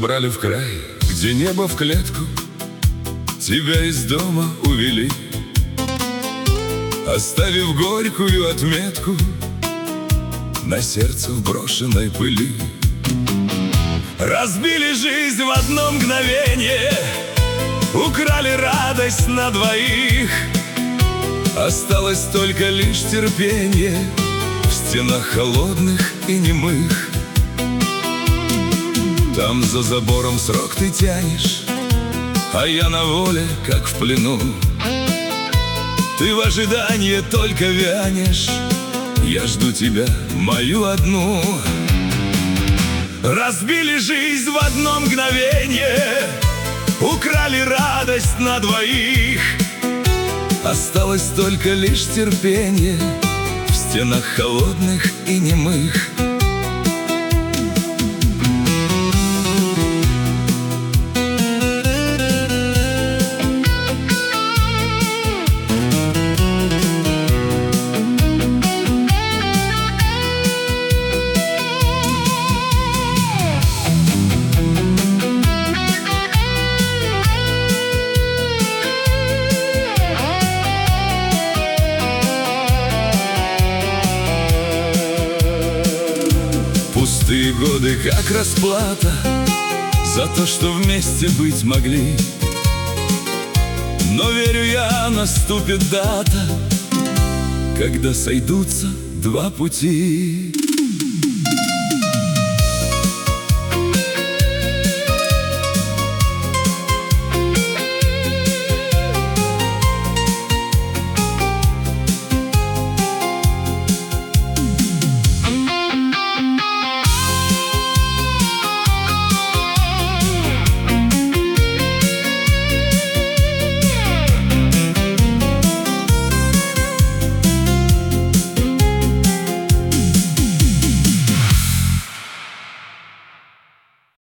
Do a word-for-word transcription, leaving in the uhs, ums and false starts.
забрали в край, где небо в клетку. Тебя из дома увели, оставив горькую отметку на сердце в брошенной пыли. Разбили жизнь в одно мгновение, украли радость на двоих. Осталось только лишь терпение в стенах холодных и немых. Там за забором срок ты тянешь, а я на воле, как в плену. Ты в ожидании только вянешь, я жду тебя, мою одну. Разбили жизнь в одно мгновение, украли радость на двоих. Осталось только лишь терпение в стенах холодных и немых. Пустые годы, как расплата за то, что вместе быть могли. Но верю я, наступит дата, когда сойдутся два пути.